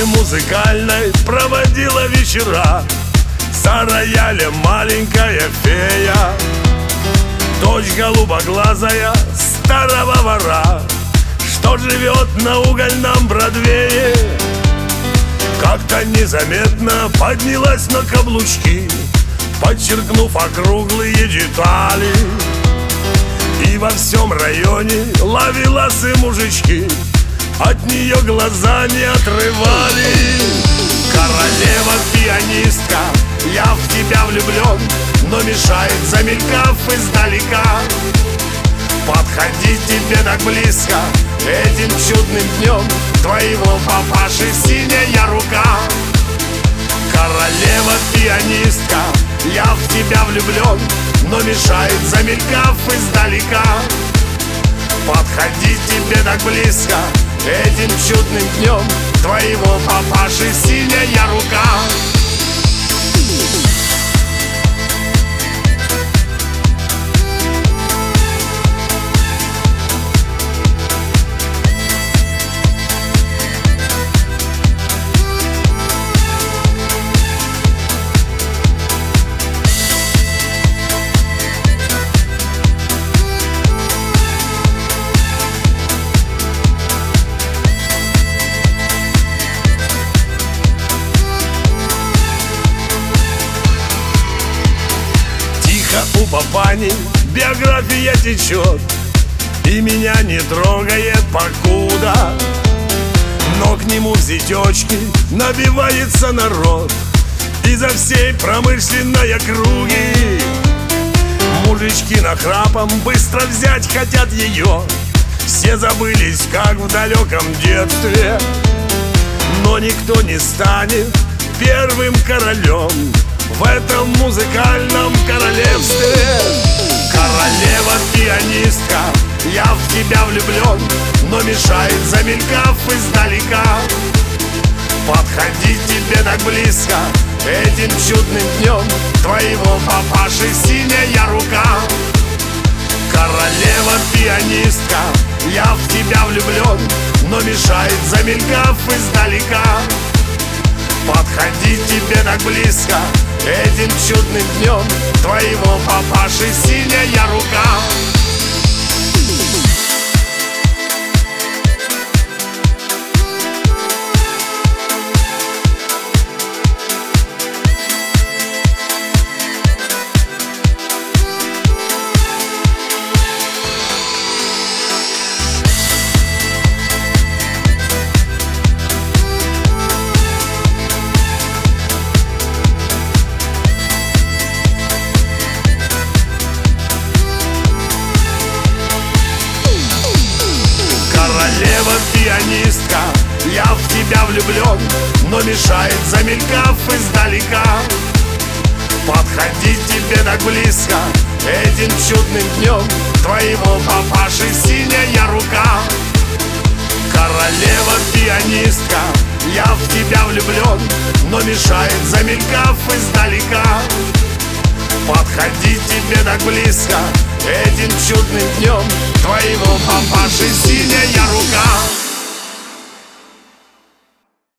школе музыкальной проводила вечера. За роялем маленькая фея, дочь голубоглазая старого вора, что живет на угольном Бродвее. Как-то незаметно поднялась на каблучки, подчеркнув округлые детали. И во всем районе ловеласы мужички от нее глаза не отрывали. Королева-пианистка, я в тебя влюблен, но мешает, замелькав издалека, подходить тебе так близко этим чудным днем твоего папаши синяя рука. Королева-пианистка, я в тебя влюблен, но мешает, замелькав издалека, подходить тебе так близко этим чудным днем твоего папаши синяя рука. У папани биография течет и меня не трогает покуда, но к нему в зятечки набивается народ изо всей промышленной округи. Мужички нахрапом быстро взять хотят ее, все забылись, как в далеком детстве, но никто не станет первым королем в этом музыкальном королевстве. Королева-пианистка, я в тебя влюблен, но мешает, замелькав издалека, подходить тебе так близко этим чудным днем твоего папаши синяя рука. Королева-пианистка, я в тебя влюблен, но мешает, замелькав издалека, подходить тебе так близко этим чудным днем твоего папаши синяя рука. Королева-пианистка, я в тебя влюблен, но мешает, замелькав издалека, подходить тебе так близко этим чудным днем твоего папаши синяя рука. Королева-пианистка, я в тебя влюблен, но мешает, замелькав издалека, подходить тебе так близко этим чудным днем твоего папаши синяя